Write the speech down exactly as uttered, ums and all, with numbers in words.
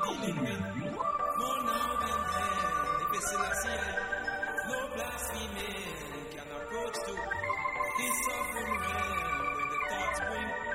dealing with. More now than then, if it's Selassie, no blasphemy can approach to this sovereign realm when the thoughts bring.